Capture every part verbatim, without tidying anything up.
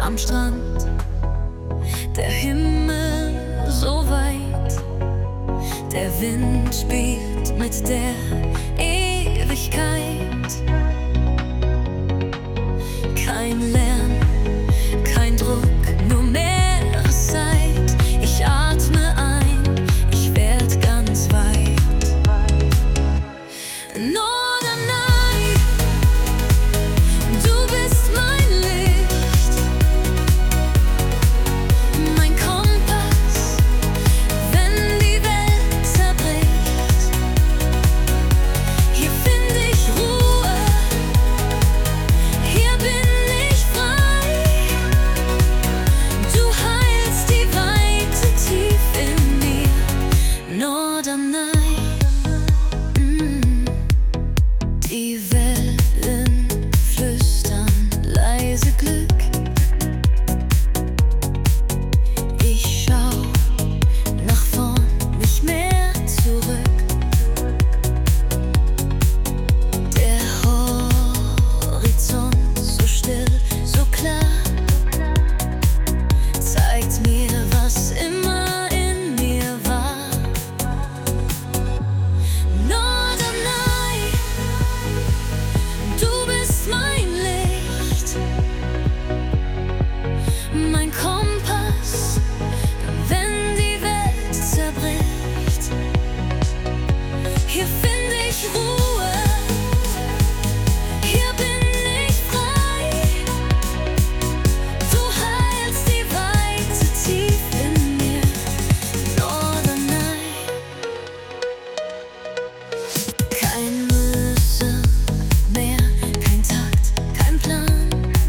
am Strand, der Himmel so weit, der Wind spielt mit der Ewigkeit. Kein Lärm, kein Druck, nur Meereszeit. Ich atme ein, ich werd ganz weit. Norderney, du bist mein Licht, mein Kompass, wenn die Welt zerbricht. Hier find ich Ruhe, hier bin ich frei. Du heilst die Weite tief in mir. Norderney. Die Wellen flüstern leise Glück. Ich schau nach vorn, nicht mehr zurück. Der Horizont so still, so klar, zeigt mir, was immer in mir war. Norderney, du bist mein Licht, mein Kompass, wenn die Welt zerbricht. Hier find ich Ruhe, hier bin ich frei. Du heilst die Weite tief in mir. Norderney. Kein Müssen mehr, kein Takt, kein Plan,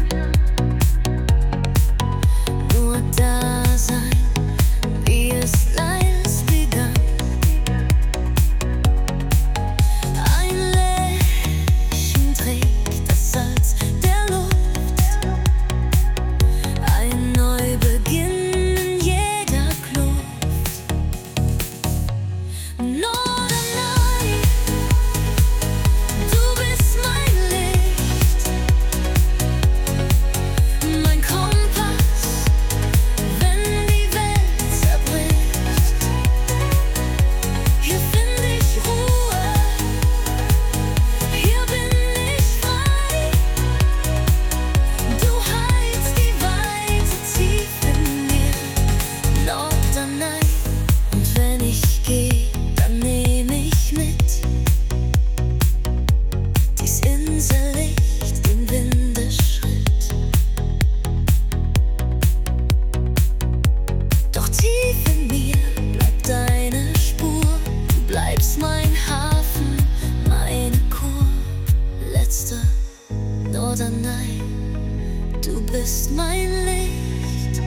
nur Dasein, wie es leis begann. Ein Lächeln trägt das Salz der Luft, ein Neubeginn in jeder Kluft. Norderney, du bist mein Licht, mein Kompass, wenn die Welt zerbricht. Hier find ich Ruhe, hier bin ich frei. Du heilst die Weite tief in mir. Norderney. Und wenn ich geh, dann nehm ich mit dies Insellicht, den Windeschritt. Doch tief in mir bleibt deine Spur. Du bleibst mein Hafen, meine Kur. Letzter Norderney, du bist mein Licht,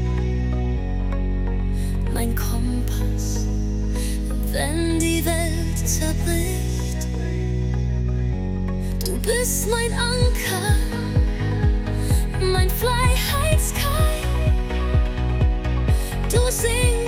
mein Kompass, wenn die Welt zerbricht. Du bist mein Anker, mein Freiheitssky. Du singst